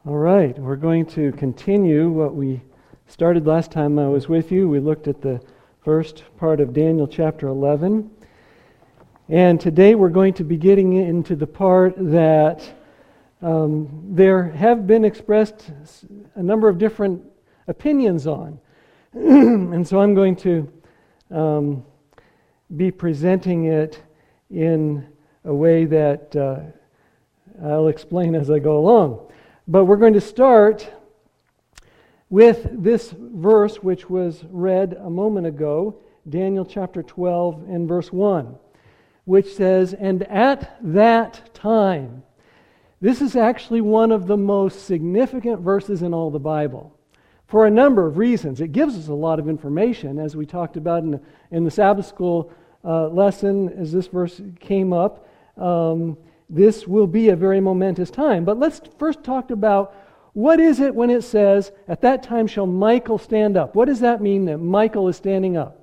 All right, we're going to continue what we started last time I was with you. We looked at the first part of Daniel chapter 11. And today we're going to be getting into the part that there have been expressed a number of different opinions on. And so I'm going to be presenting it in a way that I'll explain as I go along. But we're going to start with this verse which was read a moment ago, Daniel chapter 12 and verse 1, which says, "And at that time." This is actually one of the most significant verses in all the Bible for a number of reasons. It gives us a lot of information, as we talked about in the Sabbath school lesson, as this verse came up. This will be a very momentous time. But let's first talk about what is it when it says, "At that time shall Michael stand up." What does that mean that Michael is standing up?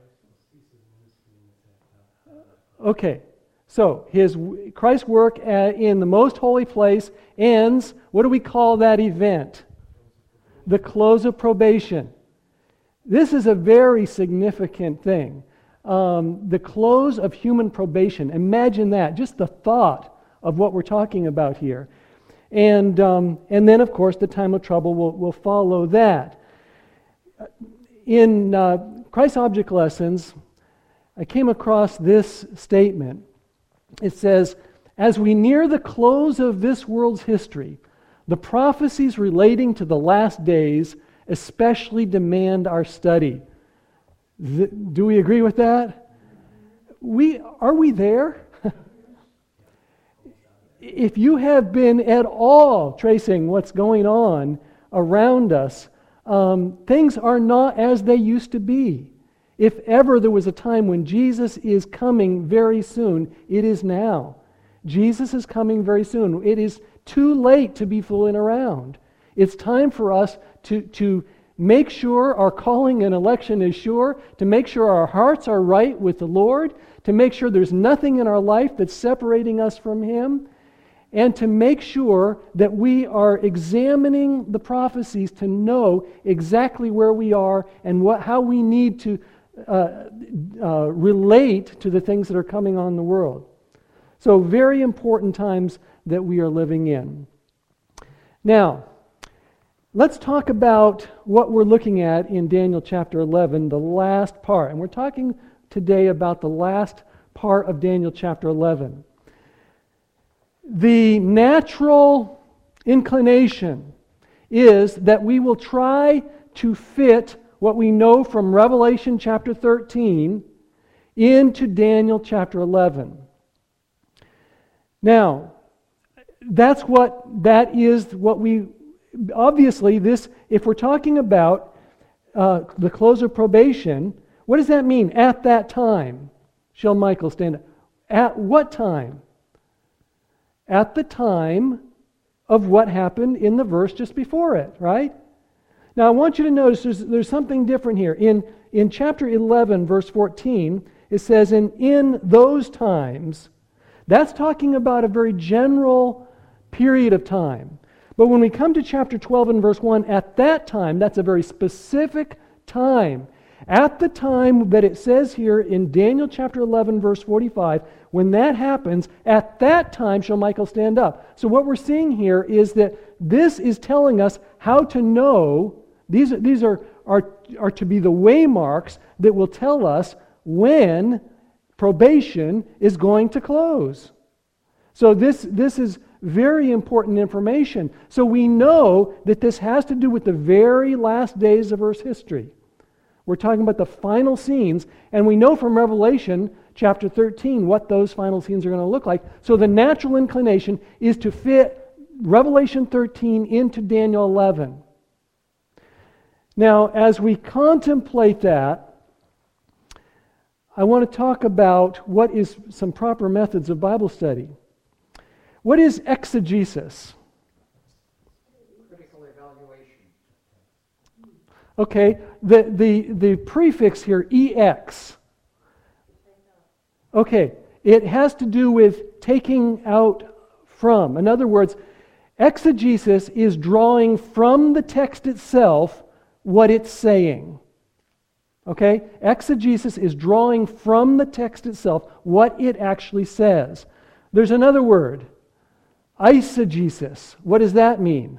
Okay, so Christ's work in the most holy place ends. What do we call that event? The close of probation. This is a very significant thing. The close of human probation. Imagine that, just the thought of what we're talking about here. And then, of course, the time of trouble will follow that. In Christ Object Lessons, I came across this statement. It says, "As we near the close of this world's history, the prophecies relating to the last days especially demand our study." Do we agree with that? Are we there? If you have been at all tracing what's going on around us, things are not as they used to be. If ever there was a time when Jesus is coming very soon, it is now. Jesus is coming very soon. It is too late to be fooling around. It's time for us to make sure our calling and election is sure, to make sure our hearts are right with the Lord, to make sure there's nothing in our life that's separating us from Him, and to make sure that we are examining the prophecies to know exactly where we are and how we need to relate to the things that are coming on in the world. So very important times that we are living in. Now, let's talk about what we're looking at in Daniel chapter 11, the last part. And we're talking today about the last part of Daniel chapter 11. The natural inclination is that we will try to fit what we know from Revelation chapter 13 into Daniel chapter 11. Now, that is what we, obviously, if we're talking about the close of probation, what does that mean? At that time shall Michael stand up. At what time? At the time of what happened in the verse just before it, right? Now I want you to notice there's something different here. In chapter 11, verse 14, it says, "And in those times," that's talking about a very general period of time. But when we come to chapter 12 and verse 1, "At that time," that's a very specific time. At the time that it says here in Daniel chapter 11, verse 45, when that happens, at that time shall Michael stand up. So what we're seeing here is that this is telling us how to know, these are to be the waymarks that will tell us when probation is going to close. So this is very important information. So we know that this has to do with the very last days of Earth's history. We're talking about the final scenes, and we know from Revelation chapter 13 what those final scenes are going to look like. So the natural inclination is to fit Revelation 13 into Daniel 11. Now, as we contemplate that, I want to talk about what is some proper methods of Bible study. What is exegesis? Okay, the prefix here, ex. Okay, it has to do with taking out from. In other words, Exegesis is drawing from the text itself what it's saying. Okay? Exegesis is drawing from the text itself what it actually says. There's another word, eisegesis. What does that mean?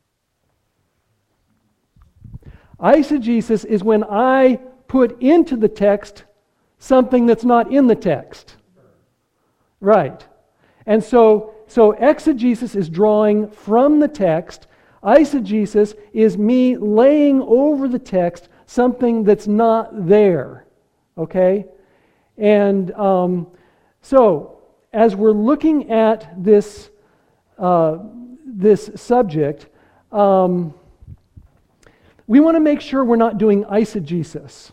Eisegesis is when I put into the text something that's not in the text. Right. And so exegesis is drawing from the text. Eisegesis is me laying over the text something that's not there. Okay? And so, as we're looking at this subject, we want to make sure we're not doing eisegesis.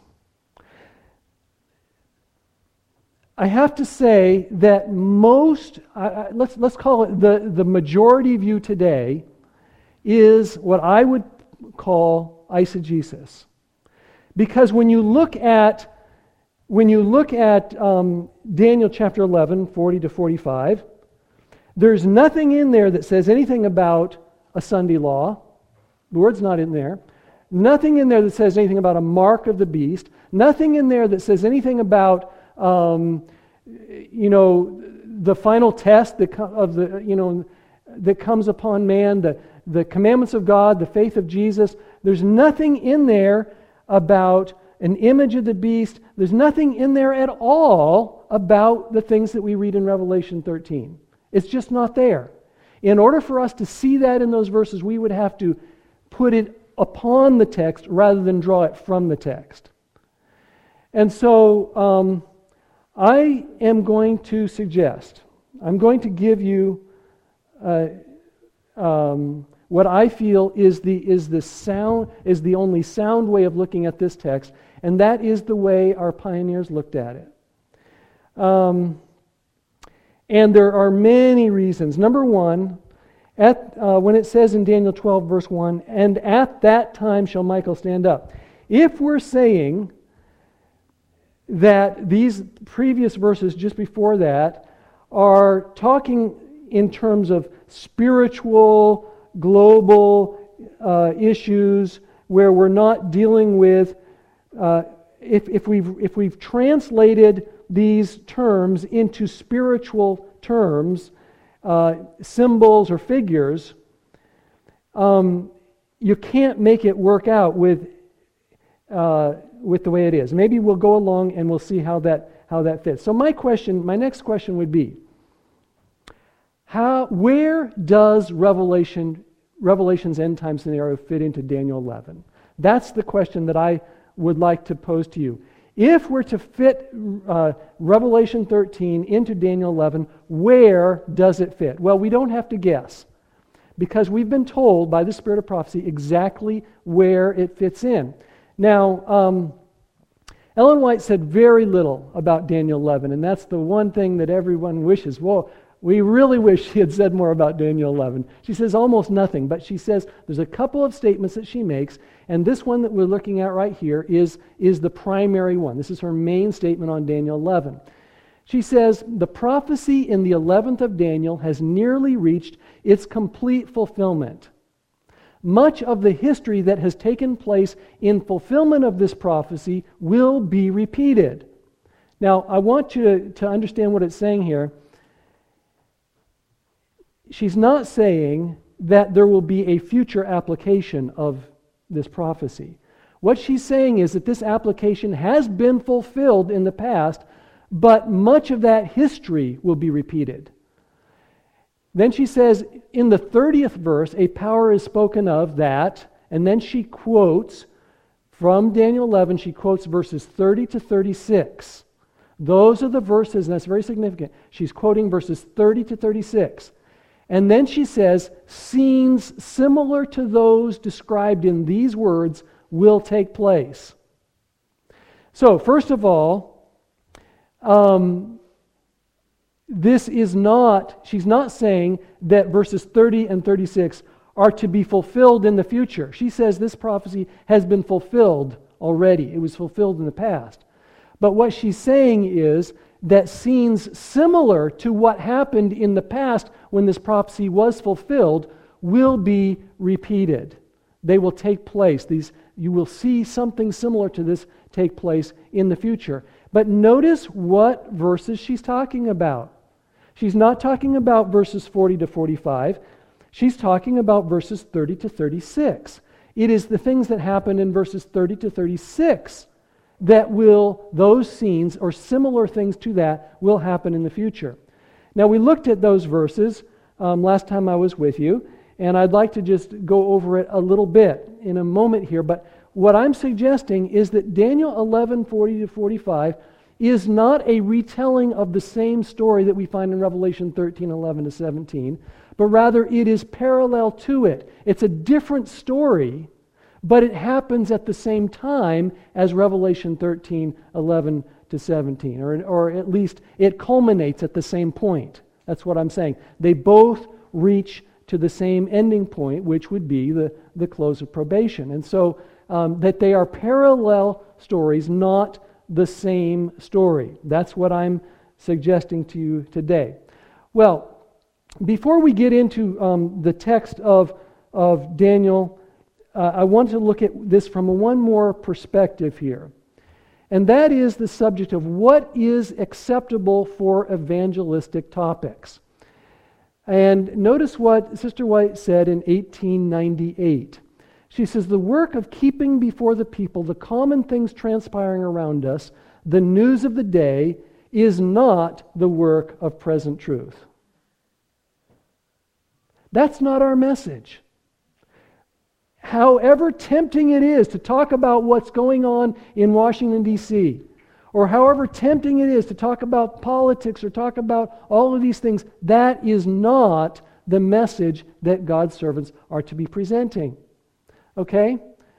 I have to say that let's call it the majority view today is what I would call eisegesis. Because when you look at Daniel chapter 11, 40 to 45, there's nothing in there that says anything about a Sunday law. The word's not in there. Nothing in there that says anything about a mark of the beast. Nothing in there that says anything about the final test that comes upon man, the commandments of God, the faith of Jesus. There's nothing in there about an image of the beast. There's nothing in there at all about the things that we read in Revelation 13. It's just not there. In order for us to see that in those verses, we would have to put it upon the text rather than draw it from the text. And so I am going to suggest, I'm going to give you what I feel is the only sound way of looking at this text, and that is the way our pioneers looked at it. And there are many reasons. Number one, when it says in Daniel 12, verse 1, and at that time shall Michael stand up. If we're saying that these previous verses just before that are talking in terms of spiritual, global issues where we're not dealing with, if we've translated these terms into spiritual terms, symbols or figures, you can't make it work out with the way it is. Maybe we'll go along and we'll see how that fits. So my next question would be, where does Revelation's end time scenario fit into Daniel 11? That's the question that I would like to pose to you. If we're to fit Revelation 13 into Daniel 11, where does it fit? Well, we don't have to guess, because we've been told by the Spirit of prophecy exactly where it fits in. Now, Ellen White said very little about Daniel 11, and that's the one thing that everyone wishes. Well, we really wish she had said more about Daniel 11. She says almost nothing, but she says there's a couple of statements that she makes, and this one that we're looking at right here is the primary one. This is her main statement on Daniel 11. She says, the prophecy in the 11th of Daniel has nearly reached its complete fulfillment. Much of the history that has taken place in fulfillment of this prophecy will be repeated. Now, I want you to understand what it's saying here. She's not saying that there will be a future application of this prophecy. What she's saying is that this application has been fulfilled in the past, but much of that history will be repeated. Then she says, in the 30th verse, a power is spoken of that, and then she quotes from Daniel 11, she quotes verses 30 to 36. Those are the verses, and that's very significant. She's quoting verses 30 to 36. And then she says, scenes similar to those described in these words will take place. So, first of all, she's not saying that verses 30 and 36 are to be fulfilled in the future. She says this prophecy has been fulfilled already. It was fulfilled in the past. But what she's saying is that scenes similar to what happened in the past when this prophecy was fulfilled will be repeated. They will take place. You will see something similar to this take place in the future. But notice what verses she's talking about. She's not talking about verses 40 to 45. She's talking about verses 30 to 36. It is the things that happen in verses 30 to 36 that those scenes or similar things to that will happen in the future. Now, we looked at those verses last time I was with you, and I'd like to just go over it a little bit in a moment here. But what I'm suggesting is that Daniel 11:40 to 45 is not a retelling of the same story that we find in Revelation 13:11 to 17, but rather it is parallel to it. It's a different story, but it happens at the same time as Revelation 13:11 to 17, or at least it culminates at the same point. That's what I'm saying. They both reach to the same ending point, which would be the close of probation. And so that they are parallel stories, not the same story. That's what I'm suggesting to you today. Well, before we get into the text of Daniel, I want to look at this from one more perspective here. And that is the subject of what is acceptable for evangelistic topics. And notice what Sister White said in 1898. She says, "The work of keeping before the people the common things transpiring around us, the news of the day, is not the work of present truth." That's not our message. However tempting it is to talk about what's going on in Washington, D.C., or however tempting it is to talk about politics or talk about all of these things, that is not the message that God's servants are to be presenting. Okay?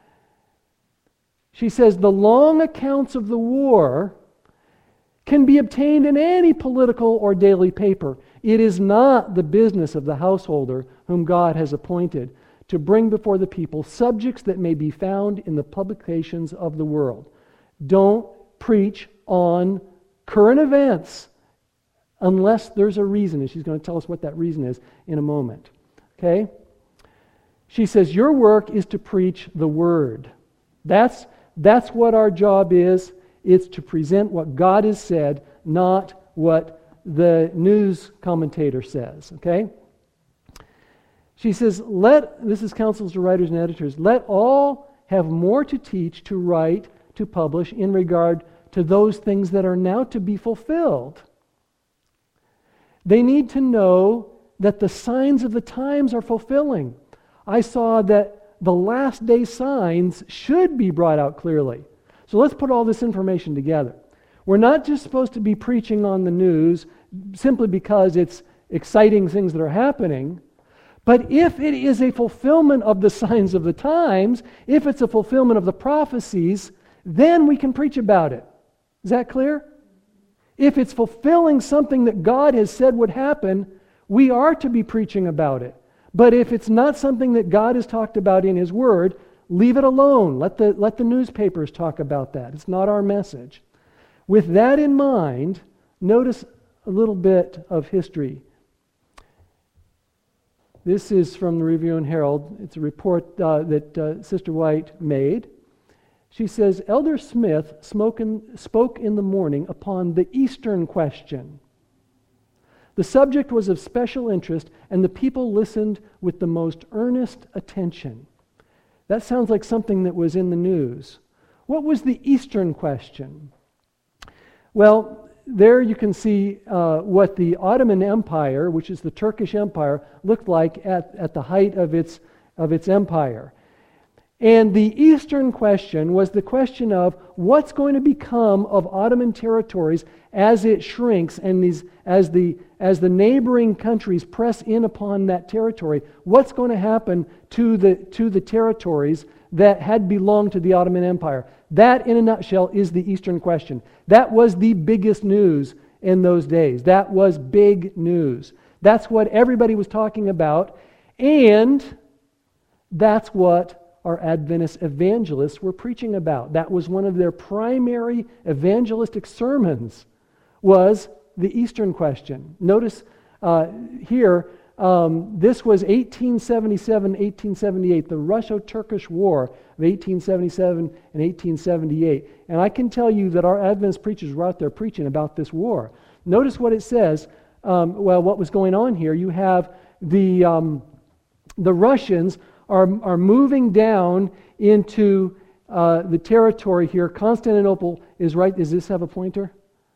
She says, the long accounts of the war can be obtained in any political or daily paper. It is not the business of the householder whom God has appointed to bring before the people subjects that may be found in the publications of the world. Don't preach on current events unless there's a reason, and she's going to tell us what that reason is in a moment. Okay? She says, your work is to preach the Word. That's what our job is. It's to present what God has said, not what the news commentator says. Okay? She says, this is counsels to writers and editors, let all have more to teach, to write, to publish in regard to those things that are now to be fulfilled. They need to know that the signs of the times are fulfilling. I saw that the last day signs should be brought out clearly. So let's put all this information together. We're not just supposed to be preaching on the news simply because it's exciting things that are happening, but if it is a fulfillment of the signs of the times, if it's a fulfillment of the prophecies, then we can preach about it. Is that clear? If it's fulfilling something that God has said would happen, we are to be preaching about it. But if it's not something that God has talked about in His Word, leave it alone. Let the newspapers talk about that. It's not our message. With that in mind, notice a little bit of history. This is from the Review and Herald. It's a report that Sister White made. She says, Elder Smith spoke in the morning upon the Eastern question. The subject was of special interest, and the people listened with the most earnest attention. That sounds like something that was in the news. What was the Eastern question? Well, there you can see what the Ottoman Empire, which is the Turkish Empire, looked like at the height of its empire. And the Eastern question was the question of what's going to become of Ottoman territories as it shrinks and as the neighboring countries press in upon that territory. What's going to happen to the territories that had belonged to the Ottoman Empire? That, in a nutshell, is the Eastern question. That was the biggest news in those days. That was big news. That's what everybody was talking about, and that's what our Adventist evangelists were preaching about. That was one of their primary evangelistic sermons, was the Eastern question. Notice here, This was 1877, 1878, the Russo-Turkish War of 1877 and 1878. And I can tell you that our Adventist preachers were out there preaching about this war. Notice what it says. What was going on here? You have the Russians are moving down into the territory here. Constantinople is right. Does this have a pointer?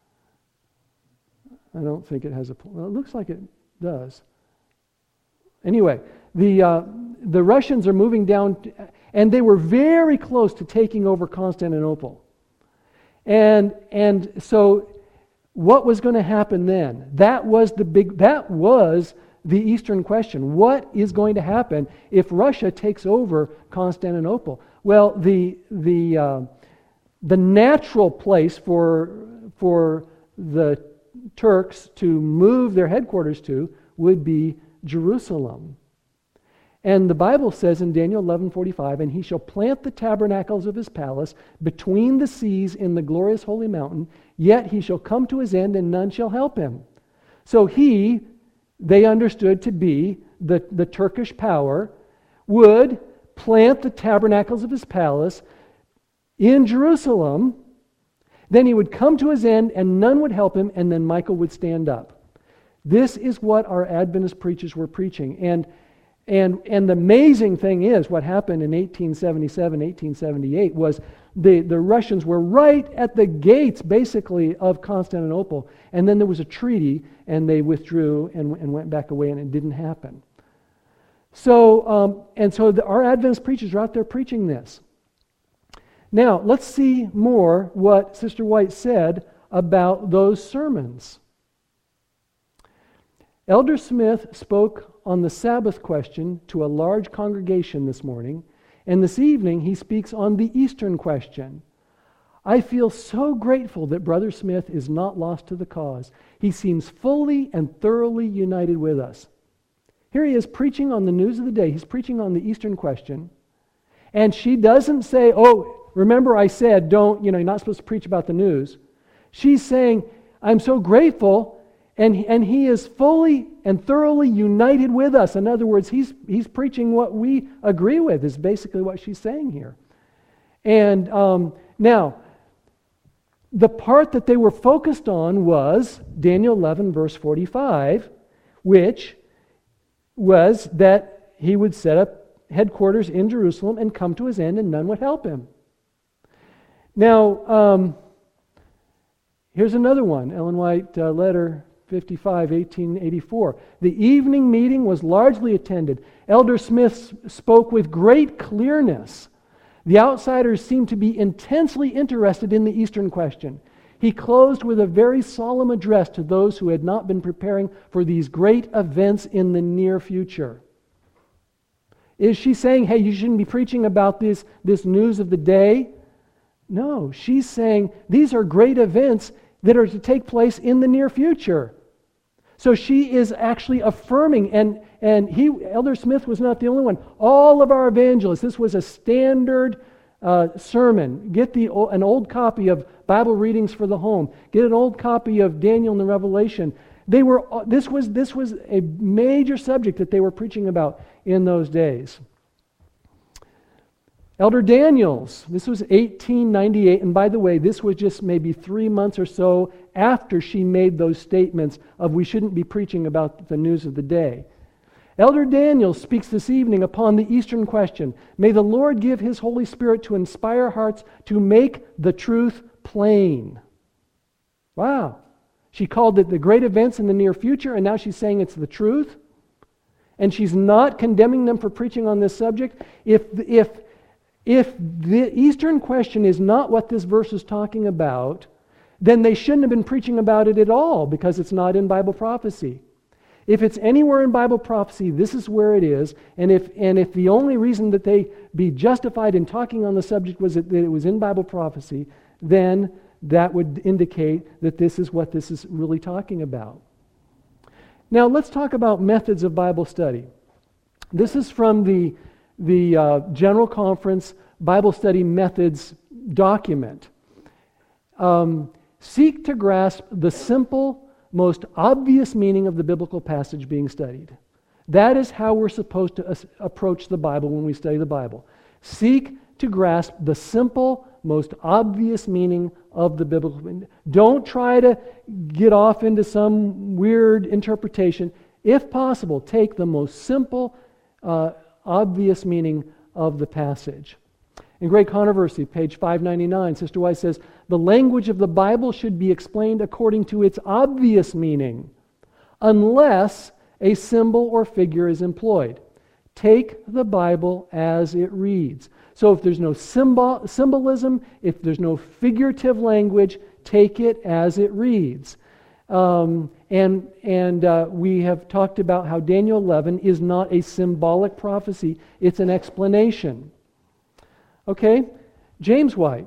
I don't think it has a pointer. Well, it looks like it does. Anyway, the Russians are moving down, and they were very close to taking over Constantinople. And so what was going to happen then? That was the Eastern question. What is going to happen if Russia takes over Constantinople? Well, the natural place for the Turks to move their headquarters to would be Jerusalem. And the Bible says in Daniel 11:45, "And he shall plant the tabernacles of his palace between the seas in the glorious holy mountain, yet he shall come to his end, and none shall help him." So they understood to be the Turkish power, would plant the tabernacles of his palace in Jerusalem. Then he would come to his end, and none would help him, and then Michael would stand up. This is what our Adventist preachers were preaching. And the amazing thing is, what happened in 1877, 1878 was the Russians were right at the gates, basically, of Constantinople. And then there was a treaty, and they withdrew and went back away, and it didn't happen. So our Adventist preachers are out there preaching this. Now, let's see more what Sister White said about those sermons. Elder Smith spoke on the Sabbath question to a large congregation this morning, and this evening he speaks on the Eastern question. I feel so grateful that Brother Smith is not lost to the cause. He seems fully and thoroughly united with us. Here he is preaching on the news of the day. He's preaching on the Eastern question, and she doesn't say, "Oh, remember I said, you're not supposed to preach about the news." She's saying, "I'm so grateful." And he is fully and thoroughly united with us. In other words, he's preaching what we agree with, is basically what she's saying here. And now, the part that they were focused on was Daniel 11, verse 45, which was that he would set up headquarters in Jerusalem and come to his end, and none would help him. Now, here's another one, Ellen White letter 55, 1884. The evening meeting was largely attended. Elder Smith spoke with great clearness. The outsiders seemed to be intensely interested in the Eastern question. He closed with a very solemn address to those who had not been preparing for these great events in the near future. Is she saying, hey, you shouldn't be preaching about this news of the day? No, she's saying these are great events that are to take place in the near future. So she is actually affirming, and Elder Smith was not the only one. All of our evangelists, this was a standard sermon. Get an old copy of Bible Readings for the Home. Get an old copy of Daniel and the Revelation. This was a major subject that they were preaching about in those days. Elder Daniels, this was 1898, and by the way, this was just maybe 3 months or so after she made those statements of we shouldn't be preaching about the news of the day. Elder Daniels speaks this evening upon the Eastern question. May the Lord give His Holy Spirit to inspire hearts to make the truth plain. Wow. She called it the great events in the near future, and now she's saying it's the truth. And she's not condemning them for preaching on this subject. If the Eastern question is not what this verse is talking about, then they shouldn't have been preaching about it at all, because it's not in Bible prophecy. If it's anywhere in Bible prophecy, this is where it is. And if the only reason that they be justified in talking on the subject was that it was in Bible prophecy, then that would indicate that this is what this is really talking about. Now let's talk about methods of Bible study. This is from the General Conference Bible Study Methods document. Seek to grasp the simple, most obvious meaning of the biblical passage being studied. That is how we're supposed to approach the Bible when we study the Bible. Seek to grasp the simple, most obvious meaning of the biblical. Don't try to get off into some weird interpretation. If possible, take the most simple, obvious meaning of the passage. In Great Controversy, page 599, Sister White says, the language of the Bible should be explained according to its obvious meaning, unless a symbol or figure is employed. Take the Bible as it reads. So if there's no symbolism, if there's no figurative language, take it as it reads. We have talked about how Daniel 11 is not a symbolic prophecy, it's an explanation. Okay, James White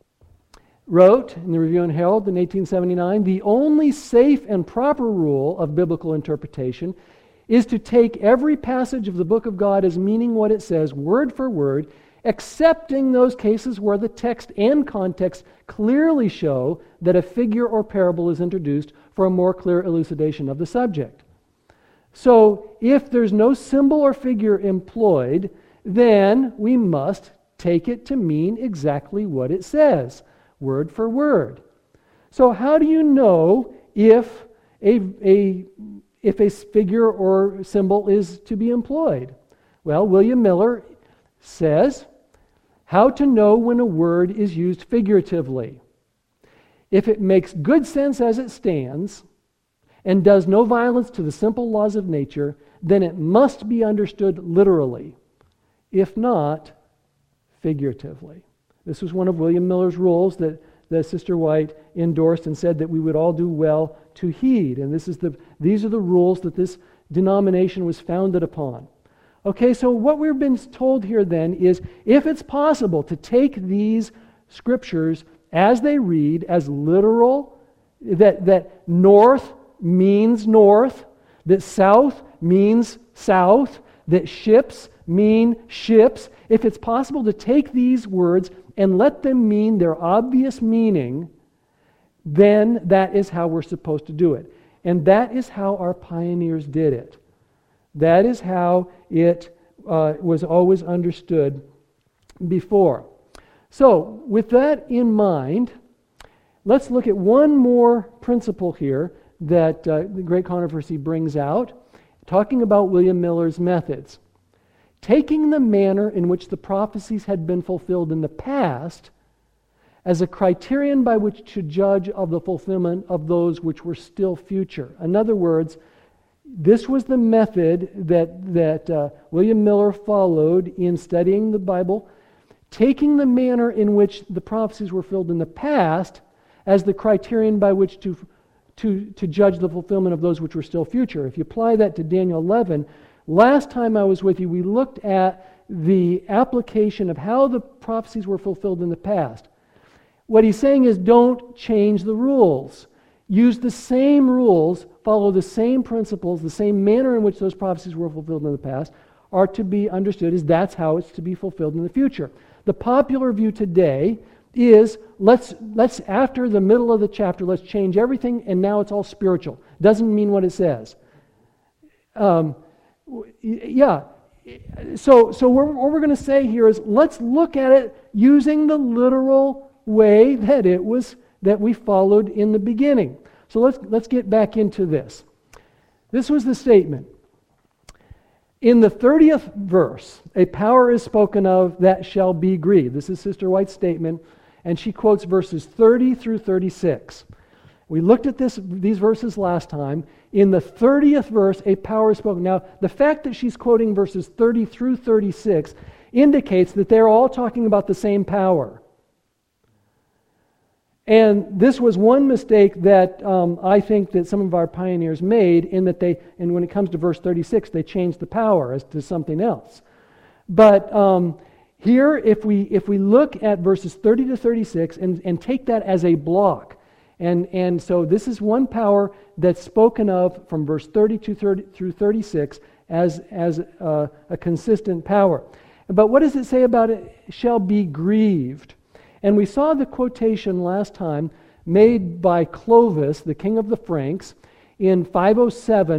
wrote in the Review and Herald in 1879, the only safe and proper rule of biblical interpretation is to take every passage of the book of God as meaning what it says, word for word, excepting those cases where the text and context clearly show that a figure or parable is introduced for a more clear elucidation of the subject. So, if there's no symbol or figure employed, then we must take it to mean exactly what it says, word for word. So how do you know if a figure or symbol is to be employed? Well, William Miller says, how to know when a word is used figuratively. If it makes good sense as it stands and does no violence to the simple laws of nature, then it must be understood literally. If not, figuratively. This was one of William Miller's rules that Sister White endorsed and said that we would all do well to heed. And these are the rules that this denomination was founded upon. Okay, so what we've been told here then is if it's possible to take these scriptures as they read, as literal, that north means north, that south means south, that ships mean ships, if it's possible to take these words and let them mean their obvious meaning, then that is how we're supposed to do it. And that is how our pioneers did it. That is how it was always understood before. So, with that in mind, let's look at one more principle here that the Great Controversy brings out, talking about William Miller's methods. Taking the manner in which the prophecies had been fulfilled in the past as a criterion by which to judge of the fulfillment of those which were still future. In other words, this was the method that William Miller followed in studying the Bible, taking the manner in which the prophecies were fulfilled in the past as the criterion by which to judge the fulfillment of those which were still future. If you apply that to Daniel 11, last time I was with you, we looked at the application of how the prophecies were fulfilled in the past. What he's saying is don't change the rules. Use the same rules, follow the same principles, the same manner in which those prophecies were fulfilled in the past are to be understood as that's how it's to be fulfilled in the future. The popular view today is let's after the middle of the chapter, let's change everything and now it's all spiritual. Doesn't mean what it says. So what we're going to say here is let's look at it using the literal way that we followed in the beginning. So let's get back into this. This was the statement. In the 30th verse, a power is spoken of that shall be grieved. This is Sister White's statement, and she quotes verses 30 through 36. We looked at these verses last time. In the 30th verse, a power is spoken. Now, the fact that she's quoting verses 30 through 36 indicates that they're all talking about the same power. And this was one mistake that I think that some of our pioneers made in that and when it comes to verse 36, they changed the power as to something else. But here, if we look at verses 30 to 36 and take that as a block, and so this is one power that's spoken of from verse 32 through 36 as a consistent power. But what does it say about it? Shall be grieved. And we saw the quotation last time made by Clovis, the king of the Franks, in 507,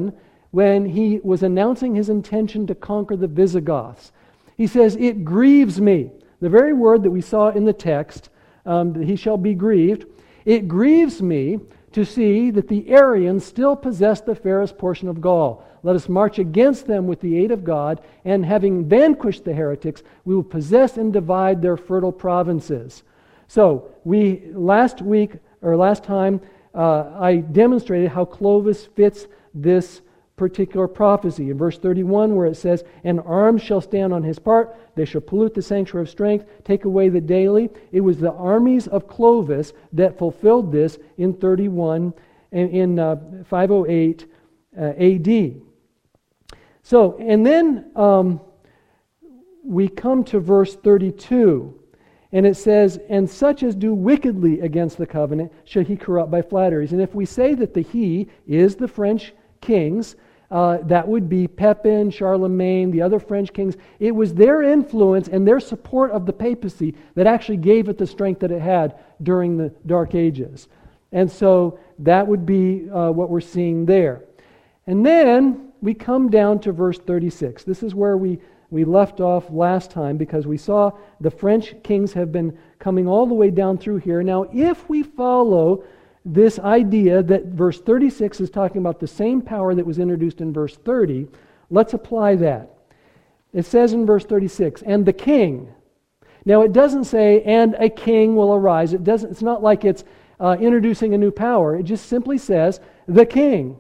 when he was announcing his intention to conquer the Visigoths. He says, "It grieves me." The very word that we saw in the text, that he shall be grieved. "It grieves me to see that the Arians still possess the fairest portion of Gaul. Let us march against them with the aid of God, and having vanquished the heretics, we will possess and divide their fertile provinces." So, last time, I demonstrated how Clovis fits this particular prophecy. In verse 31, where it says, "And arms shall stand on his part, they shall pollute the sanctuary of strength, take away the daily." It was the armies of Clovis that fulfilled this in 31, in 508 AD. So, and then we come to verse 32, and it says, "And such as do wickedly against the covenant shall he corrupt by flatteries." And if we say that the he is the French kings, that would be Pepin, Charlemagne, the other French kings. It was their influence and their support of the papacy that actually gave it the strength that it had during the Dark Ages. And so that would be what we're seeing there. And then we come down to verse 36. This is where we left off last time, because we saw the French kings have been coming all the way down through here. Now, if we follow this idea that verse 36 is talking about the same power that was introduced in verse 30, let's apply that. It says in verse 36, "And the king." Now it doesn't say, "and a king will arise." It's not like it's introducing a new power. It just simply says, "The king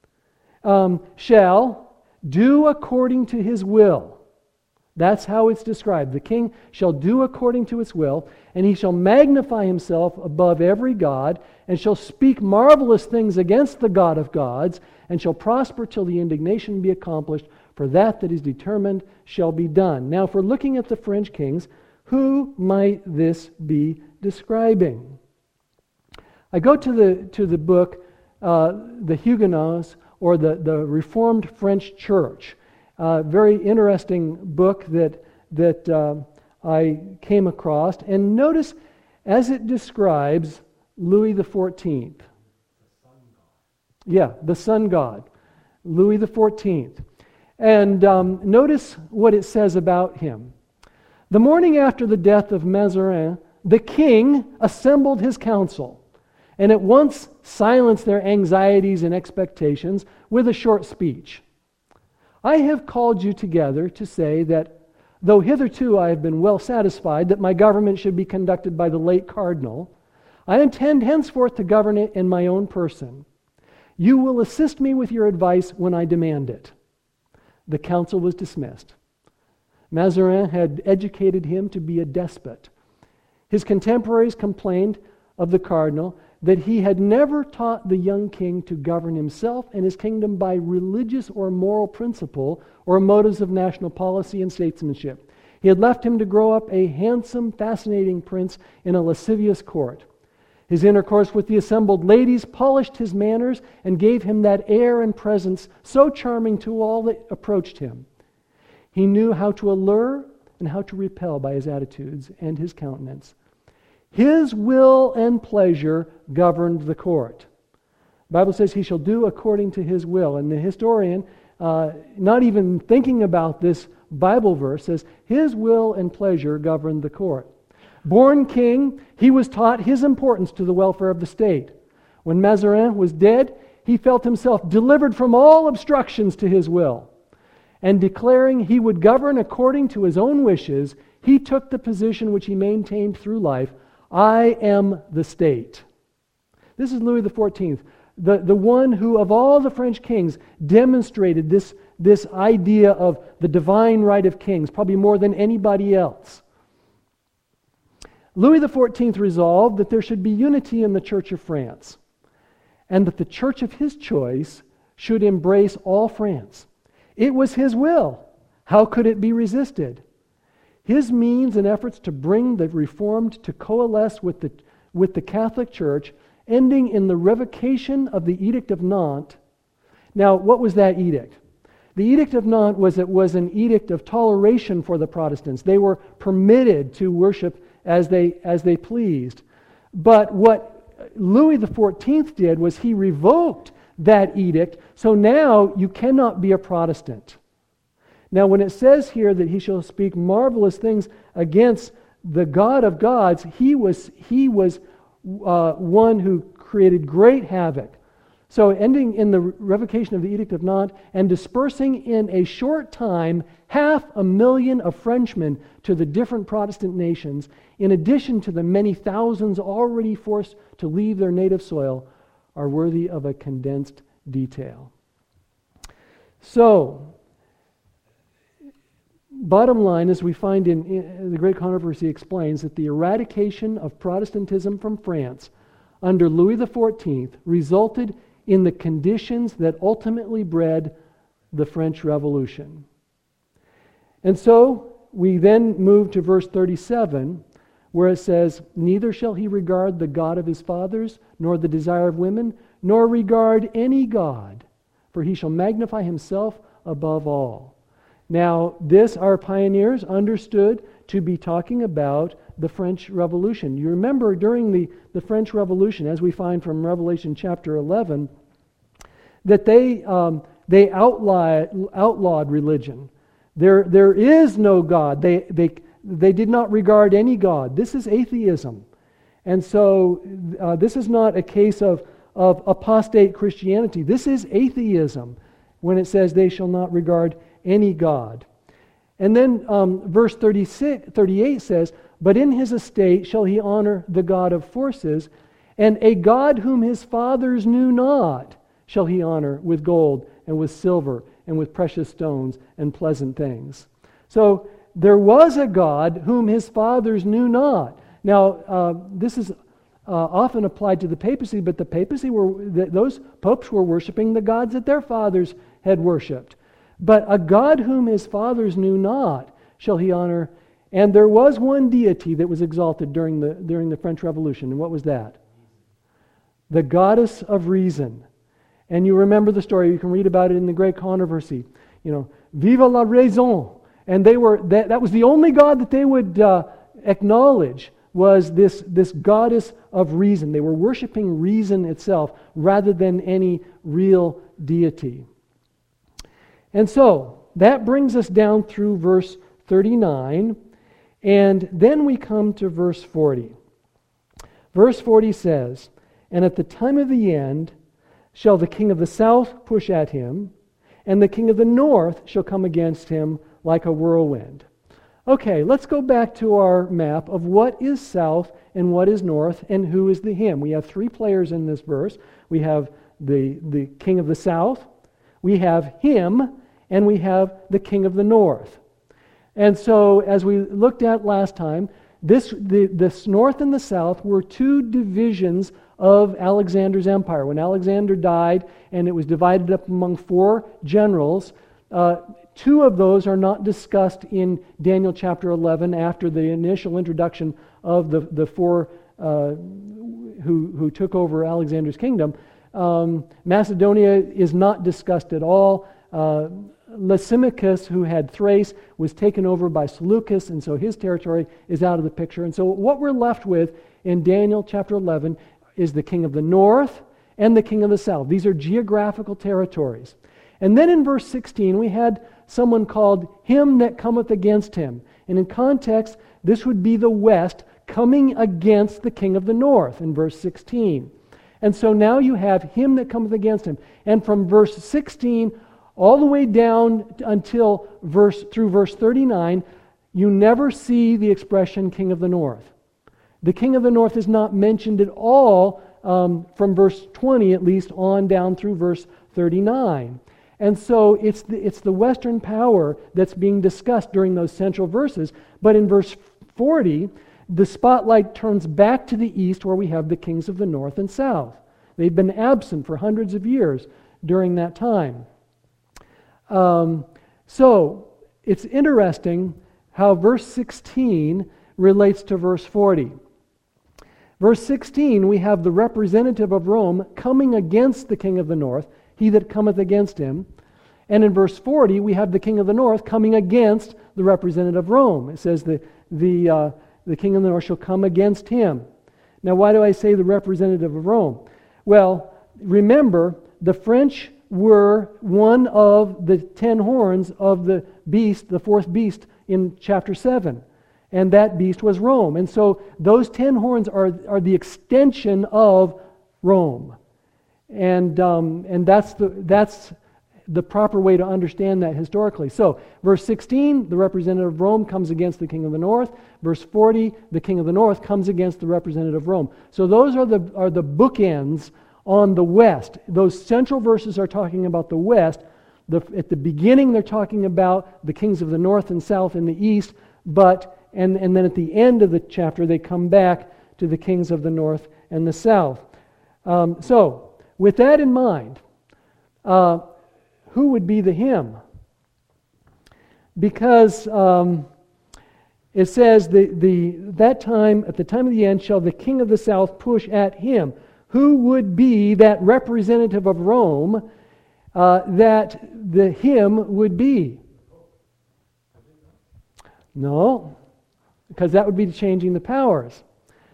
shall do according to his will." That's how it's described. The king shall do according to his will, and he shall magnify himself above every god, and shall speak marvelous things against the God of gods, and shall prosper till the indignation be accomplished, for that is determined shall be done. Now, if we're looking at the French kings, who might this be describing? I go to the book, The Huguenots, or the Reformed French Church. Very interesting book that I came across. And notice as it describes Louis XIV. Yeah, the sun god, Louis XIV. And notice what it says about him. "The morning after the death of Mazarin, the king assembled his council, and at once silenced their anxieties and expectations with a short speech. 'I have called you together to say that, though hitherto I have been well satisfied that my government should be conducted by the late cardinal, I intend henceforth to govern it in my own person. You will assist me with your advice when I demand it.' The council was dismissed. Mazarin had educated him to be a despot. His contemporaries complained of the cardinal that he had never taught the young king to govern himself and his kingdom by religious or moral principle or motives of national policy and statesmanship. He had left him to grow up a handsome, fascinating prince in a lascivious court. His intercourse with the assembled ladies polished his manners and gave him that air and presence so charming to all that approached him. He knew how to allure and how to repel by his attitudes and his countenance. His will and pleasure governed the court." The Bible says he shall do according to his will. And the historian, not even thinking about this Bible verse, says his will and pleasure governed the court. Born king, he was taught his importance to the welfare of the state. When Mazarin was dead, he felt himself delivered from all obstructions to his will. And declaring he would govern according to his own wishes, he took the position which he maintained through life: "I am the state." This is Louis XIV, the one who, of all the French kings, demonstrated this idea of the divine right of kings, probably more than anybody else. Louis XIV resolved that there should be unity in the Church of France, and that the church of his choice should embrace all France. It was his will. How could it be resisted? His means and efforts to bring the Reformed to coalesce with the Catholic Church, ending in the revocation of the Edict of Nantes. Now, what was that edict? The Edict of Nantes was an edict of toleration for the Protestants. They were permitted to worship as they pleased. But what Louis XIV did was he revoked that edict. So now you cannot be a Protestant. Now when it says here that he shall speak marvelous things against the God of gods, he was one who created great havoc. So ending in the revocation of the Edict of Nantes and dispersing in a short time 500,000 of Frenchmen to the different Protestant nations, in addition to the many thousands already forced to leave their native soil, are worthy of a condensed detail. So, bottom line, as we find in the Great Controversy explains, that the eradication of Protestantism from France under Louis XIV resulted in the conditions that ultimately bred the French Revolution. And so we then move to verse 37, where it says, "Neither shall he regard the God of his fathers, nor the desire of women, nor regard any God, for he shall magnify himself above all." Now, this our pioneers understood to be talking about the French Revolution. You remember during the French Revolution, as we find from Revelation chapter 11, that they outlawed religion. There is no God. They did not regard any God. This is atheism. And so this is not a case of apostate Christianity. This is atheism when it says they shall not regard any God. And then verse 38 says, "But in his estate shall he honor the God of forces, and a God whom his fathers knew not shall he honor with gold and with silver and with precious stones and pleasant things." So there was a God whom his fathers knew not. Now, this is often applied to the papacy, but the papacy those popes were worshiping the gods that their fathers had worshipped. But a God whom his fathers knew not shall he honor. And there was one deity that was exalted during the French Revolution. And what was that? The goddess of reason. And you remember the story. You can read about it in the Great Controversy. Vive la raison. And that was the only God that they would acknowledge, was this goddess of reason. They were worshiping reason itself rather than any real deity. And so that brings us down through verse 39, and then we come to verse 40. Verse 40 says, "And at the time of the end shall the king of the south push at him, and the king of the north shall come against him like a whirlwind." Okay, let's go back to our map of what is south and what is north and who is the him. We have three players in this verse. We have the king of the south, we have him, and we have the king of the north. And so, as we looked at last time, this north and the south were two divisions of Alexander's empire. When Alexander died and it was divided up among four generals, two of those are not discussed in Daniel chapter 11 after the initial introduction of the four who took over Alexander's kingdom. Macedonia is not discussed at all. Lysimachus, who had Thrace, was taken over by Seleucus, and so his territory is out of the picture. And so what we're left with in Daniel chapter 11 is the king of the north and the king of the south. These are geographical territories. And then in verse 16, we had someone called him that cometh against him. And in context, this would be the west coming against the king of the north in verse 16. And so now you have him that cometh against him. And from verse 16 all the way down until through verse 39, you never see the expression king of the north. The king of the north is not mentioned at all from verse 20 at least on down through verse 39. And so it's the Western power that's being discussed during those central verses. But in verse 40, the spotlight turns back to the east where we have the kings of the north and south. They've been absent for hundreds of years during that time. So it's interesting how verse 16 relates to verse 40. Verse 16, we have the representative of Rome coming against the king of the north, he that cometh against him. And in verse 40, we have the king of the north coming against the representative of Rome. It says the king of the north shall come against him. Now, why do I say the representative of Rome? Well, remember the French were one of the 10 horns of the beast, the fourth beast in chapter 7. And that beast was Rome. And so those 10 horns are the extension of Rome. And that's the proper way to understand that historically. So, verse 16, the representative of Rome comes against the king of the north. Verse 40, the king of the north comes against the representative of Rome. So those are the bookends on the west. Those central verses are talking about the west. At the beginning, they're talking about the kings of the north and south and the east, and then at the end of the chapter, they come back to the kings of the north and the south. So, with that in mind, who would be the him? Because it says, that time, at the time of the end, shall the king of the south push at him. Who would be that representative of Rome that the him would be? No, because that would be changing the powers.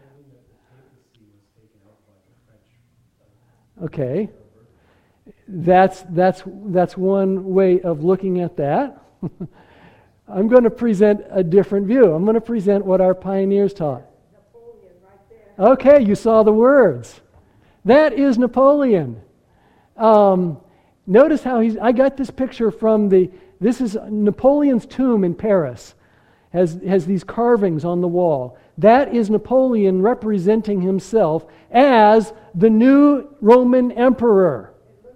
Okay. That's one way of looking at that. I'm going to present a different view. I'm going to present what our pioneers taught. Napoleon right there. Okay, you saw the words. That is Napoleon. Notice how I got this picture from this is Napoleon's tomb in Paris. Has these carvings on the wall. That is Napoleon representing himself as the new Roman emperor.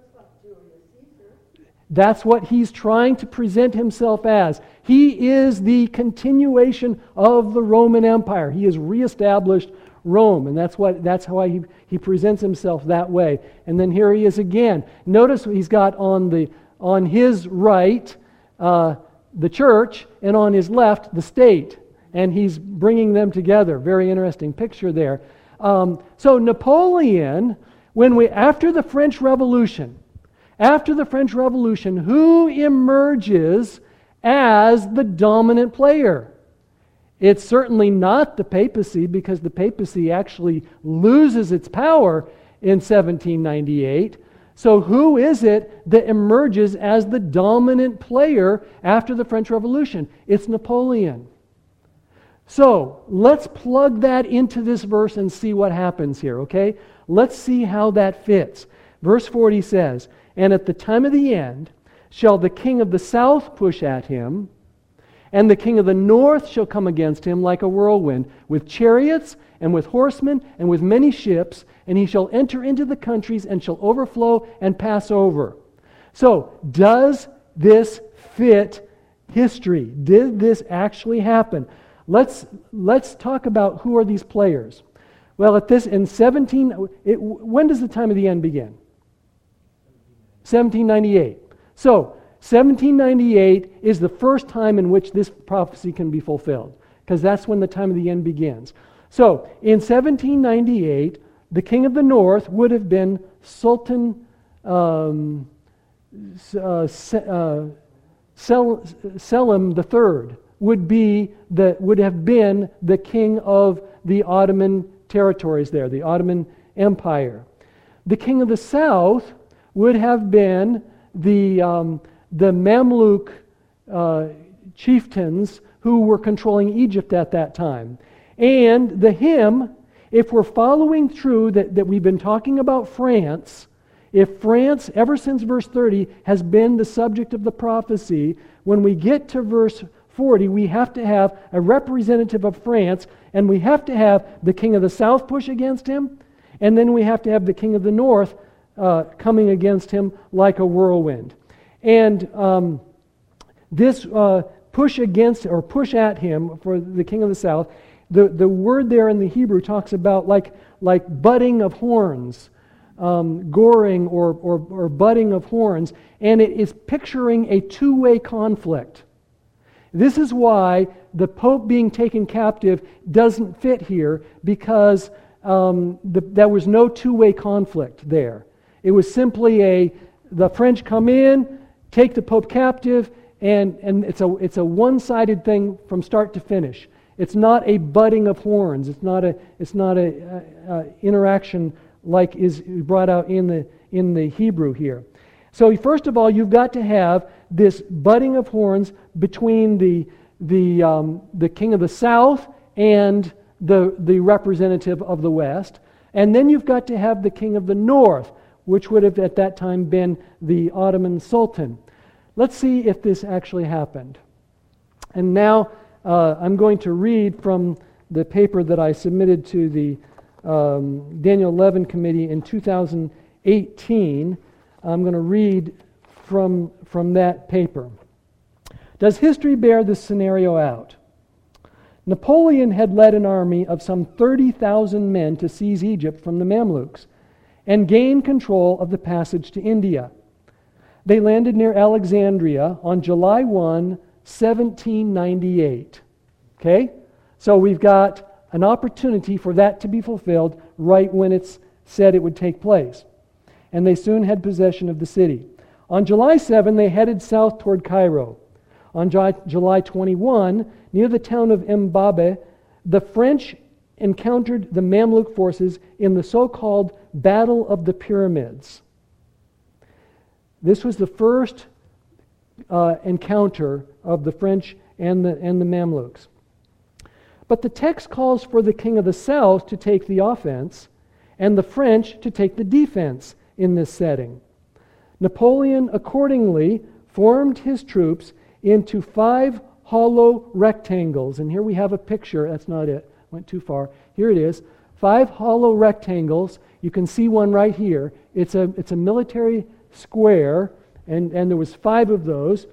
That's what he's trying to present himself as. He is the continuation of the Roman Empire. He has reestablished Rome, and that's why he presents himself that way. And then here he is again. Notice he's got on his right the church, and on his left the state, and he's bringing them together. Very interesting picture there. So Napoleon, after the French Revolution, who emerges as the dominant player? It's certainly not the papacy, because the papacy actually loses its power in 1798. So who is it that emerges as the dominant player after the French Revolution? It's Napoleon. So let's plug that into this verse and see what happens here, okay? Let's see how that fits. Verse 40 says, "And at the time of the end shall the king of the south push at him, and the king of the north shall come against him like a whirlwind, with chariots and with horsemen and with many ships, and he shall enter into the countries and shall overflow and pass over." So, does this fit history? Did this actually happen? Let's talk about who are these players. Well, when does the time of the end begin? 1798. So, 1798 is the first time in which this prophecy can be fulfilled, because that's when the time of the end begins. So, in 1798, the king of the north would have been Sultan Selim III, would have been the king of the Ottoman territories there, the Ottoman Empire. The king of the south would have been the Mamluk chieftains who were controlling Egypt at that time. And the him, if we're following through that we've been talking about France, if France, ever since verse 30, has been the subject of the prophecy, when we get to verse 40, we have to have a representative of France, and we have to have the king of the south push against him, and then we have to have the king of the north coming against him like a whirlwind. And this push against or push at him for the king of the south, the word there in the Hebrew talks about like budding of horns, goring or budding of horns, and it is picturing a two-way conflict. This is why the Pope being taken captive doesn't fit here, because there was no two-way conflict there. It was simply the French come in, take the Pope captive, and it's a one-sided thing from start to finish. It's not a budding of horns. It's not a interaction like is brought out in in the Hebrew here. So first of all, you've got to have this butting of horns between the king of the south and the representative of the west. And then you've got to have the king of the north, which would have at that time been the Ottoman Sultan. Let's see if this actually happened. And now I'm going to read from the paper that I submitted to the Daniel Levin Committee in 2018. I'm going to read from that paper. Does history bear this scenario out? Napoleon had led an army of some 30,000 men to seize Egypt from the Mamluks and gain control of the passage to India. They landed near Alexandria on July 1, 1798. Okay? So we've got an opportunity for that to be fulfilled right when it's said it would take place. And they soon had possession of the city. On July 7, they headed south toward Cairo. On July 21, near the town of Mbabe, the French encountered the Mamluk forces in the so-called Battle of the Pyramids. This was the first encounter of the French and the Mamluks. But the text calls for the king of the south to take the offense and the French to take the defense in this setting. Napoleon accordingly formed his troops into 5 hollow rectangles. And here we have a picture. That's not it. Went too far. Here it is. 5 hollow rectangles. You can see one right here. It's a military square, and there was 5 of those,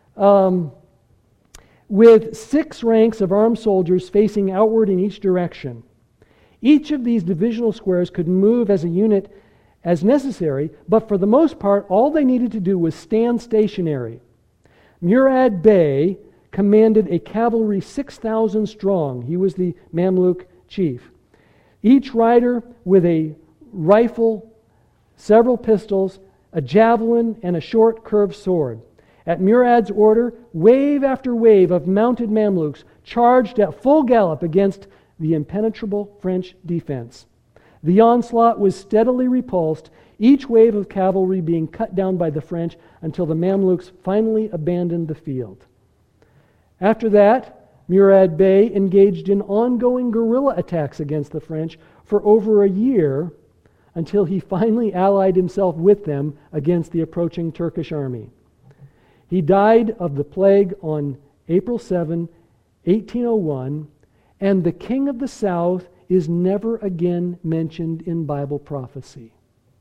with 6 ranks of armed soldiers facing outward in each direction. Each of these divisional squares could move as a unit as necessary, but for the most part, all they needed to do was stand stationary. Murad Bey commanded a cavalry 6,000 strong. He was the Mamluk chief. Each rider with a rifle, several pistols, a javelin, and a short curved sword. At Murad's order, wave after wave of mounted Mamluks charged at full gallop against the impenetrable French defense. The onslaught was steadily repulsed, each wave of cavalry being cut down by the French until the Mamluks finally abandoned the field. After that, Murad Bey engaged in ongoing guerrilla attacks against the French for over a year until he finally allied himself with them against the approaching Turkish army. He died of the plague on April 7, 1801, and the king of the south is never again mentioned in Bible prophecy.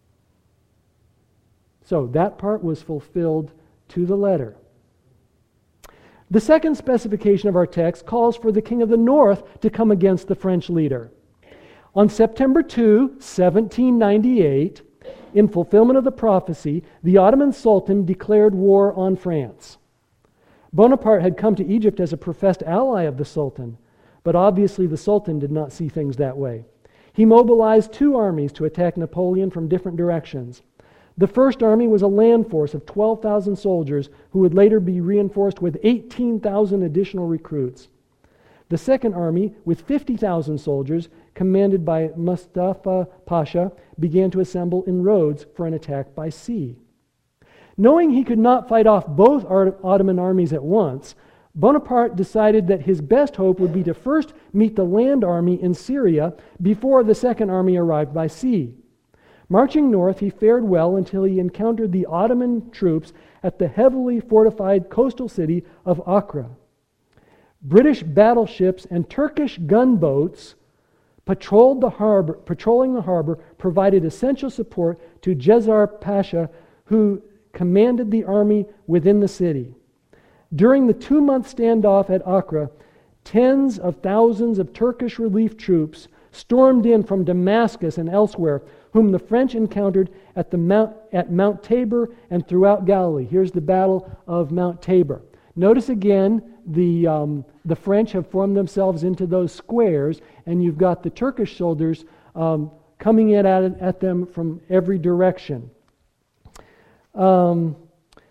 So that part was fulfilled to the letter. The second specification of our text calls for the king of the north to come against the French leader. On September 2, 1798, in fulfillment of the prophecy, the Ottoman Sultan declared war on France. Bonaparte had come to Egypt as a professed ally of the Sultan, but obviously the Sultan did not see things that way. He mobilized 2 armies to attack Napoleon from different directions. The first army was a land force of 12,000 soldiers who would later be reinforced with 18,000 additional recruits. The second army, with 50,000 soldiers, commanded by Mustafa Pasha, began to assemble in Rhodes for an attack by sea. Knowing he could not fight off both Ottoman armies at once, Bonaparte decided that his best hope would be to first meet the land army in Syria before the second army arrived by sea. Marching north, he fared well until he encountered the Ottoman troops at the heavily fortified coastal city of Acre. British battleships and Turkish gunboats patrolling the harbor provided essential support to Cezar Pasha, who commanded the army within the city. During the 2-month standoff at Acre, tens of thousands of Turkish relief troops stormed in from Damascus and elsewhere, whom the French encountered at Mount Tabor and throughout Galilee. Here's the Battle of Mount Tabor. Notice again, the French have formed themselves into those squares, and you've got the Turkish soldiers coming in at them from every direction. Ottoman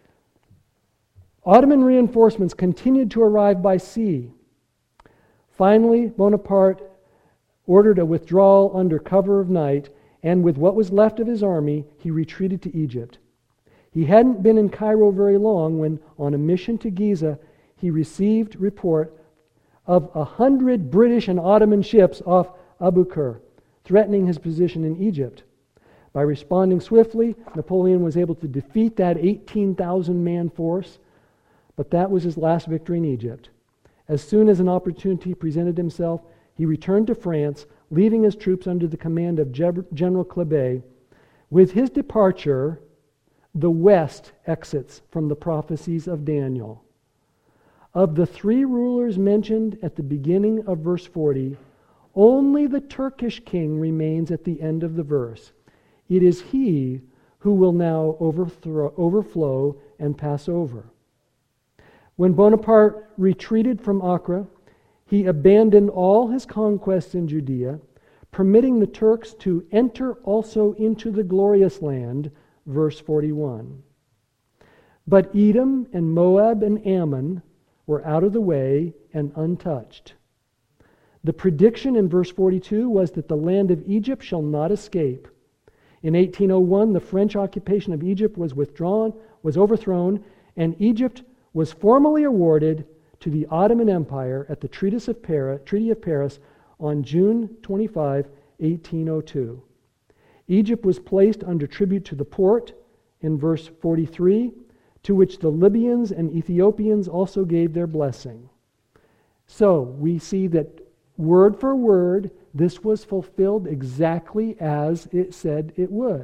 reinforcements continued to arrive by sea. Finally, Bonaparte ordered a withdrawal under cover of night, and with what was left of his army, he retreated to Egypt. He hadn't been in Cairo very long when, on a mission to Giza, he received report of 100 British and Ottoman ships off Abu Qir, threatening his position in Egypt. By responding swiftly, Napoleon was able to defeat that 18,000-man force, but that was his last victory in Egypt. As soon as an opportunity presented himself, he returned to France, leaving his troops under the command of General Kléber. With his departure, the West exits from the prophecies of Daniel. Of the three rulers mentioned at the beginning of verse 40, only the Turkish king remains at the end of the verse. It is he who will now overflow and pass over. When Bonaparte retreated from Acre, he abandoned all his conquests in Judea, permitting the Turks to enter also into the glorious land, verse 41. But Edom and Moab and Ammon were out of the way and untouched. The prediction in verse 42 was that the land of Egypt shall not escape. In 1801, the French occupation of Egypt was overthrown, and Egypt was formally awarded to the Ottoman Empire at the Treaty of Paris on June 25, 1802. Egypt was placed under tribute to the Porte in verse 43, to which the Libyans and Ethiopians also gave their blessing. So we see that word for word, this was fulfilled exactly as it said it would.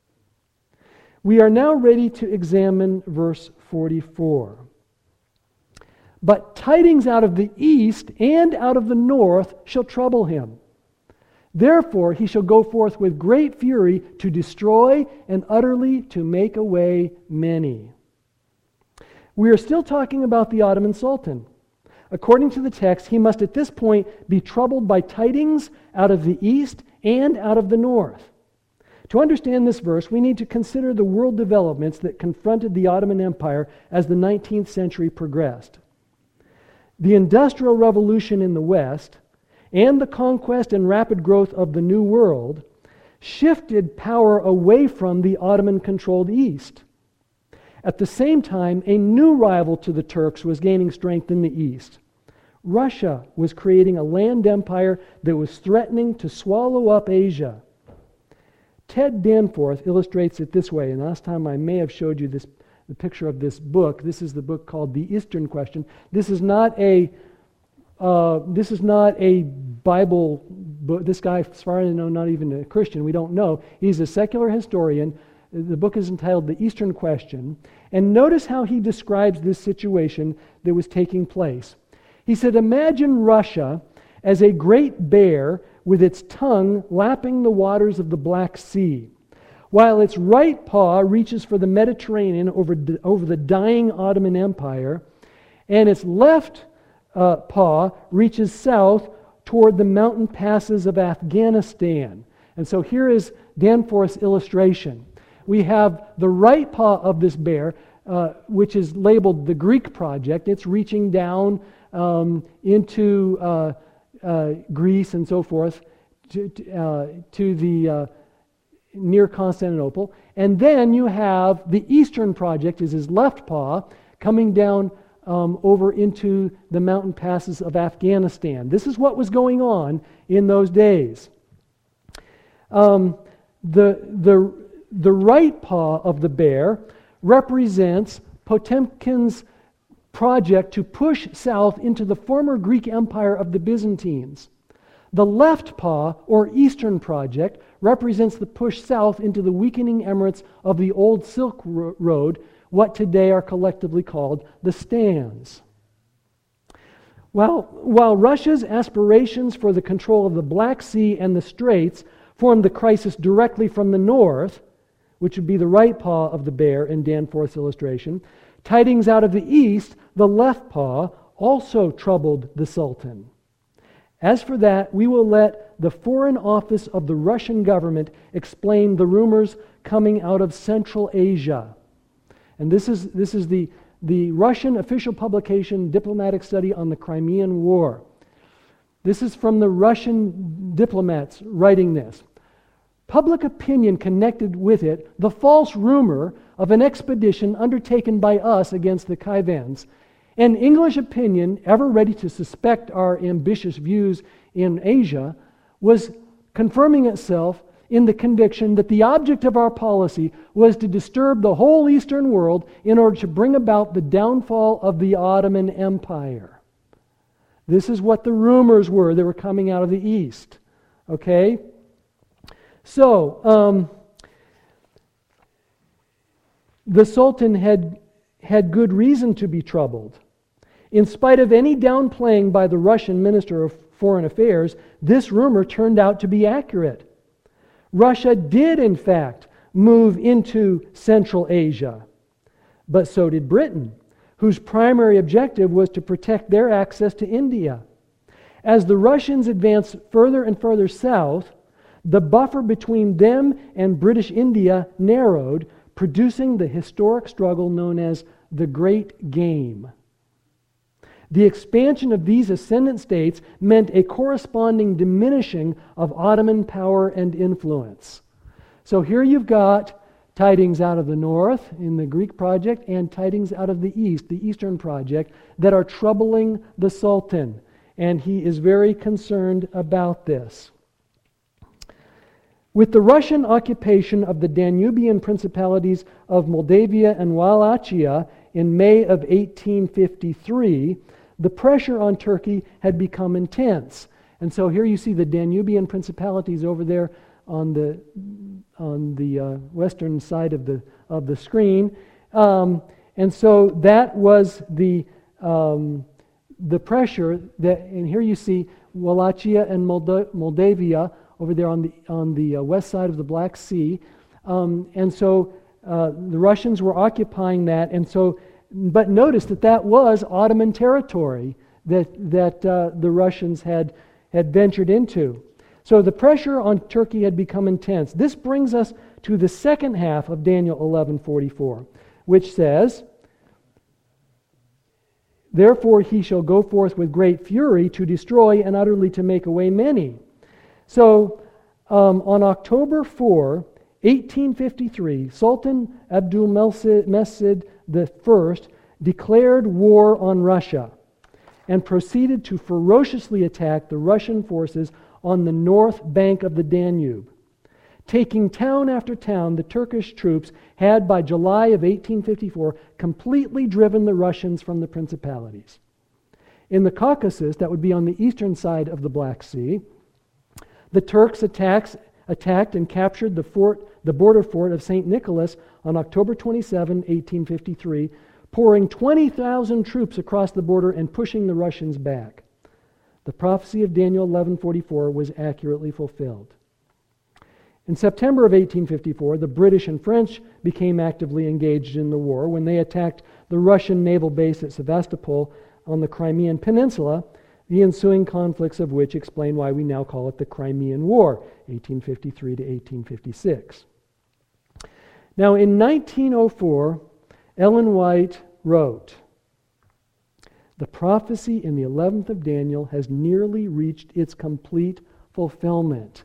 We are now ready to examine verse 44. But tidings out of the east and out of the north shall trouble him. Therefore he shall go forth with great fury to destroy and utterly to make away many. We are still talking about the Ottoman Sultan. According to the text, he must at this point be troubled by tidings out of the east and out of the north. To understand this verse, we need to consider the world developments that confronted the Ottoman Empire as the 19th century progressed. The Industrial Revolution in the West and the conquest and rapid growth of the New World shifted power away from the Ottoman-controlled East. At the same time, a new rival to the Turks was gaining strength in the East. Russia was creating a land empire that was threatening to swallow up Asia. Ted Danforth illustrates it this way, and last time I may have showed you the picture of this book. This is the book called The Eastern Question. This is not a Bible book. This guy, as far as I know, not even a Christian. We don't know. He's a secular historian. The book is entitled The Eastern Question. And notice how he describes this situation that was taking place. He said, imagine Russia as a great bear with its tongue lapping the waters of the Black Sea, while its right paw reaches for the Mediterranean over the dying Ottoman Empire, and its left paw reaches south toward the mountain passes of Afghanistan. And so here is Danforth's illustration. We have the right paw of this bear, which is labeled the Greek project. It's reaching down into Greece and so forth to the near Constantinople. And then you have the Eastern project, is his left paw, coming down over into the mountain passes of Afghanistan. This is what was going on in those days. The right paw of the bear represents Potemkin's project to push south into the former Greek Empire of the Byzantines. The left paw, or Eastern project, represents the push south into the weakening emirates of the old Silk Road, what today are collectively called the Stans. While Russia's aspirations for the control of the Black Sea and the Straits formed the crisis directly from the north, which would be the right paw of the bear in Danforth's illustration, tidings out of the east, the left paw, also troubled the Sultan. As for that, we will let the Foreign Office of the Russian government explain the rumors coming out of Central Asia. And this is the Russian official publication, Diplomatic Study on the Crimean War. This is from the Russian diplomats writing this. public opinion connected with it the false rumor of an expedition undertaken by us against the Kaivans, and English opinion, ever ready to suspect our ambitious views in Asia, was confirming itself in the conviction that the object of our policy was to disturb the whole Eastern world in order to bring about the downfall of the Ottoman Empire. This is what the rumors were that were coming out of the East. Okay? So, the Sultan had good reason to be troubled. In spite of any downplaying by the Russian Minister of Foreign Affairs, this rumor turned out to be accurate. Russia did, in fact, move into Central Asia, but so did Britain, whose primary objective was to protect their access to India. As the Russians advanced further and further south, the buffer between them and British India narrowed, producing the historic struggle known as the Great Game. The expansion of these ascendant states meant a corresponding diminishing of Ottoman power and influence. So here you've got tidings out of the north in the Greek project and tidings out of the east, the Eastern project, that are troubling the Sultan. And he is very concerned about this. With the Russian occupation of the Danubian principalities of Moldavia and Wallachia in May of 1853, the pressure on Turkey had become intense. And so here you see the Danubian principalities over there on the western side of the screen. And so that was the pressure that, and here you see Wallachia and Moldavia over there on the west side of the Black Sea. And so the Russians were occupying that, and so but notice that was Ottoman territory that the Russians had ventured into. So the pressure on Turkey had become intense. This brings us to the second half of Daniel 11:44, which says, "Therefore he shall go forth with great fury to destroy and utterly to make away many." So on October 4, 1853, Sultan Abdülmecid I declared war on Russia and proceeded to ferociously attack the Russian forces on the north bank of the Danube. Taking town after town, the Turkish troops had by July of 1854 completely driven the Russians from the principalities. In the Caucasus, that would be on the eastern side of the Black Sea, the Turks attacked and captured the border fort of St. Nicholas on October 27, 1853, pouring 20,000 troops across the border and pushing the Russians back. The prophecy of Daniel 11:44 was accurately fulfilled. In September of 1854, the British and French became actively engaged in the war when they attacked the Russian naval base at Sevastopol on the Crimean Peninsula, the ensuing conflicts of which explain why we now call it the Crimean War, 1853 to 1856. Now, in 1904, Ellen White wrote, "The prophecy in the 11th of Daniel has nearly reached its complete fulfillment.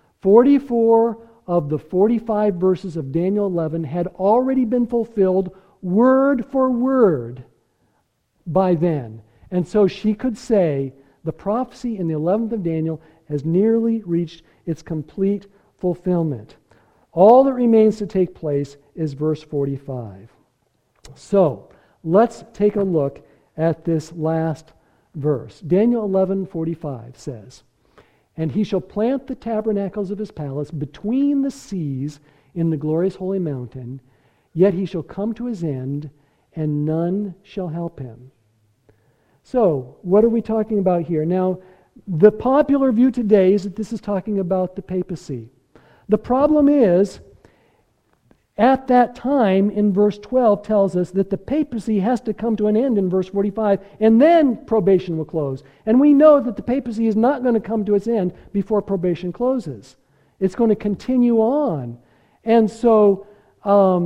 44 of the 45 verses of Daniel 11 had already been fulfilled word for word by then." And so she could say, the prophecy in the 11th of Daniel has nearly reached its complete fulfillment. All that remains to take place is verse 45. So, let's take a look at this last verse. Daniel 11:45 says, "And he shall plant the tabernacles of his palace between the seas in the glorious holy mountain, yet he shall come to his end, and none shall help him." So, what are we talking about here? Now, the popular view today is that this is talking about the papacy. The problem is, at that time, in verse 12, tells us that the papacy has to come to an end in verse 45, and then probation will close. And we know that the papacy is not going to come to its end before probation closes. It's going to continue on. And so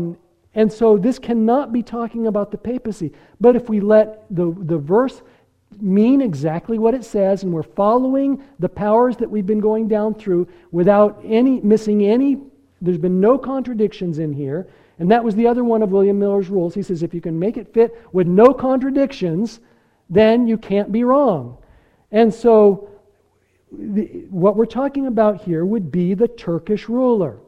this cannot be talking about the papacy. But if we let the verse mean exactly what it says, and we're following the powers that we've been going down through without missing any. There's been no contradictions in here. And that was the other one of William Miller's rules. He says if you can make it fit with no contradictions, then you can't be wrong. And so what we're talking about here would be the Turkish ruler.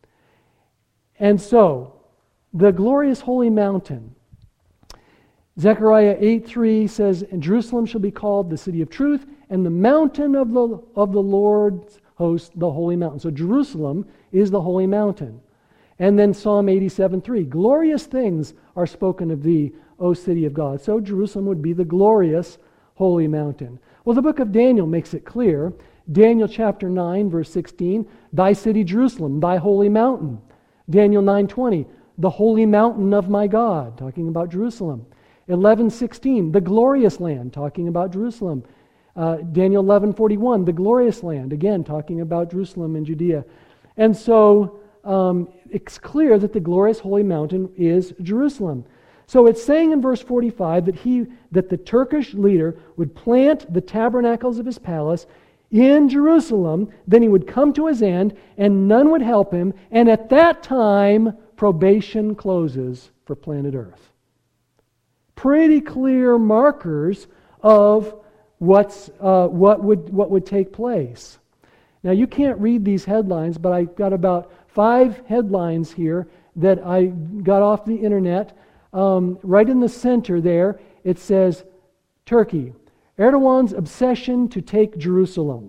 And so, the glorious holy mountain. Zechariah 8:3 says, "And Jerusalem shall be called the city of truth, and the mountain of the Lord's host, the holy mountain." So Jerusalem is the holy mountain. And then Psalm 87:3, "Glorious things are spoken of thee, O city of God." So Jerusalem would be the glorious holy mountain. Well, the book of Daniel makes it clear. Daniel chapter 9, verse 16, "Thy city Jerusalem, thy holy mountain." Daniel 9:20, "The holy mountain of my God," talking about Jerusalem. 11:16, "The glorious land," talking about Jerusalem. Daniel 11:41, "The glorious land," again talking about Jerusalem and Judea. And so it's clear that the glorious holy mountain is Jerusalem. So it's saying in verse 45 that the Turkish leader would plant the tabernacles of his palace in Jerusalem, then he would come to his end, and none would help him, and at that time probation closes for planet Earth. Pretty clear markers of what would take place. Now you can't read these headlines, but I got about 5 headlines here that I got off the internet. Right in the center there, it says, Turkey, Erdogan's obsession to take Jerusalem.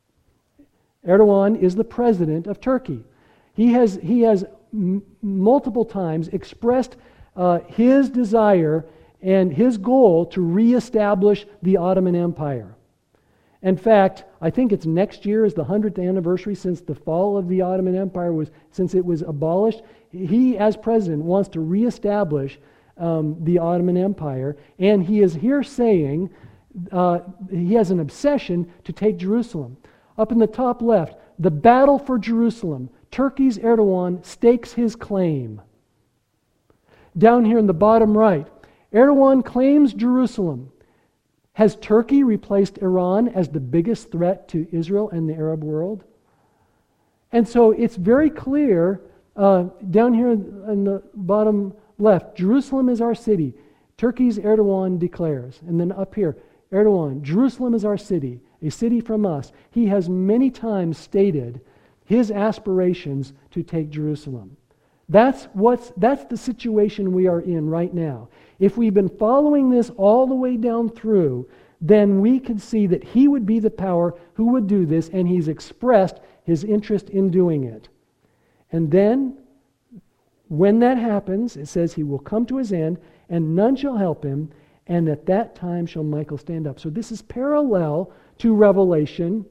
Erdogan is the president of Turkey. He has multiple times expressed his desire and his goal to reestablish the Ottoman Empire. In fact, I think it's next year is the 100th anniversary since the fall of the Ottoman Empire since it was abolished. He, as president, wants to reestablish the Ottoman Empire, and he is here saying he has an obsession to take Jerusalem. Up in the top left, the battle for Jerusalem. Turkey's Erdogan stakes his claim. Down here in the bottom right, Erdogan claims Jerusalem. Has Turkey replaced Iran as the biggest threat to Israel and the Arab world? And so it's very clear down here in the bottom left, Jerusalem is our city. Turkey's Erdogan declares. And then up here, Erdogan, Jerusalem is our city, a city from us. He has many times stated his aspirations to take Jerusalem. That's the situation we are in right now. If we've been following this all the way down through, then we can see that he would be the power who would do this, and he's expressed his interest in doing it. And then, when that happens, it says he will come to his end, and none shall help him, and at that time shall Michael stand up. So this is parallel to Revelation.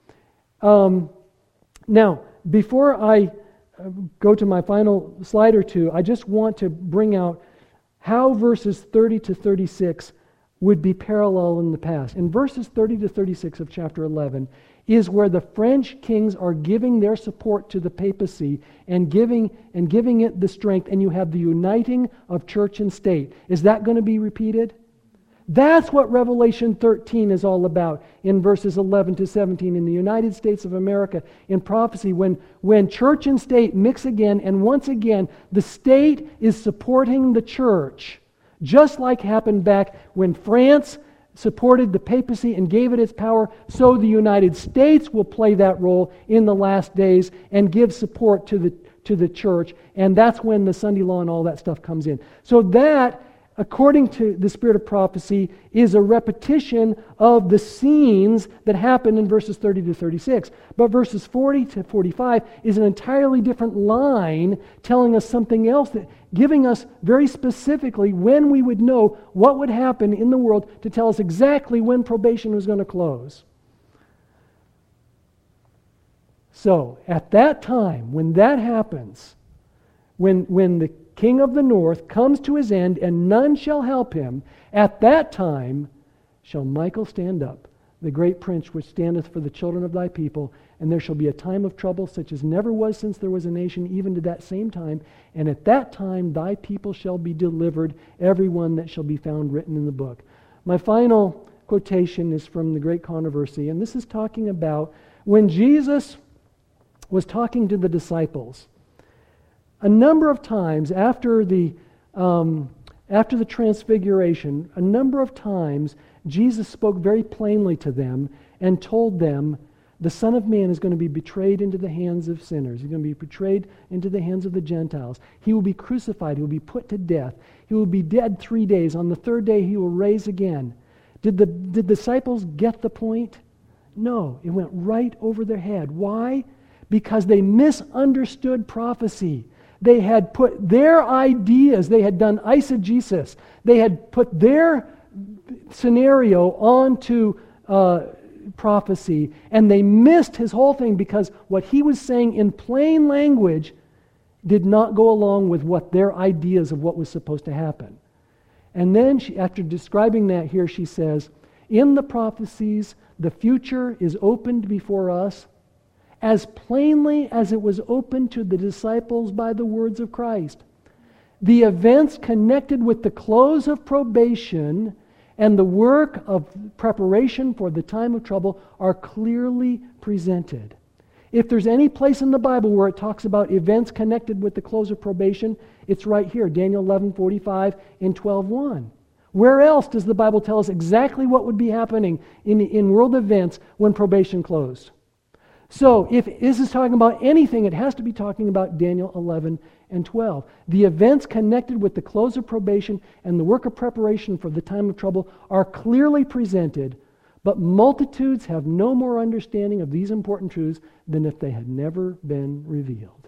Now, before I go to my final slide or two, I just want to bring out how verses 30 to 36 would be parallel in the past. In verses 30 to 36 of chapter 11 is where the French kings are giving their support to the papacy and giving it the strength, and you have the uniting of church and state. Is that going to be repeated? That's what Revelation 13 is all about in verses 11 to 17 in the United States of America in prophecy, when church and state mix again, and once again the state is supporting the church, just like happened back when France supported the papacy and gave it its power. So the United States will play that role in the last days and give support to the church, and that's when the Sunday law and all that stuff comes in. So that, according to the spirit of prophecy, is a repetition of the scenes that happen in verses 30 to 36. But verses 40 to 45 is an entirely different line telling us something else, giving us very specifically when we would know what would happen in the world to tell us exactly when probation was going to close. So, at that time, when that happens, when the King of the North comes to his end, and none shall help him, at that time shall Michael stand up, the great prince which standeth for the children of thy people, and there shall be a time of trouble such as never was since there was a nation, even to that same time, and at that time thy people shall be delivered, every one that shall be found written in the book. My final quotation is from the Great Controversy, and this is talking about when Jesus was talking to the disciples. A number of times after the transfiguration, a number of times Jesus spoke very plainly to them and told them, the Son of Man is going to be betrayed into the hands of sinners. He's going to be betrayed into the hands of the Gentiles. He will be crucified. He will be put to death. He will be dead 3 days. On the third day, he will rise again. Did the disciples get the point? No. It went right over their head. Why? Because they misunderstood prophecy. They had put their ideas, they had done eisegesis. They had put their scenario onto prophecy, and they missed his whole thing because what he was saying in plain language did not go along with what their ideas of what was supposed to happen. And then after describing that here, she says, in the prophecies, the future is opened before us as plainly as it was opened to the disciples by the words of Christ. The events connected with the close of probation and the work of preparation for the time of trouble are clearly presented. If there's any place in the Bible where it talks about events connected with the close of probation, it's right here, Daniel 11:45 and 12:1. Where else does the Bible tell us exactly what would be happening in world events when probation closed? So if this is talking about anything, it has to be talking about Daniel 11 and 12. The events connected with the close of probation and the work of preparation for the time of trouble are clearly presented, but multitudes have no more understanding of these important truths than if they had never been revealed.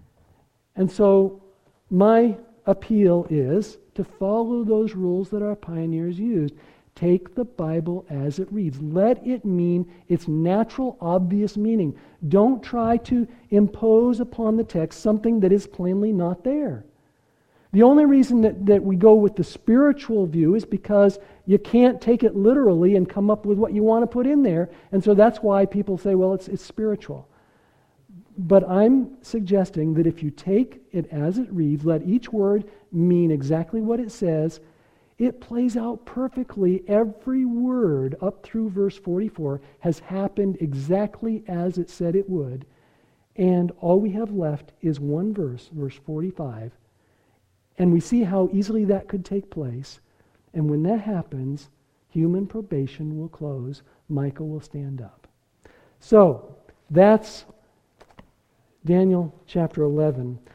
And so my appeal is to follow those rules that our pioneers used. Take the Bible as it reads. Let it mean its natural, obvious meaning. Don't try to impose upon the text something that is plainly not there. The only reason that we go with the spiritual view is because you can't take it literally and come up with what you want to put in there. And so that's why people say, well, it's spiritual. But I'm suggesting that if you take it as it reads, let each word mean exactly what it says, it plays out perfectly. Every word up through verse 44 has happened exactly as it said it would. And all we have left is one verse, verse 45. And we see how easily that could take place. And when that happens, human probation will close. Michael will stand up. So, that's Daniel chapter 11.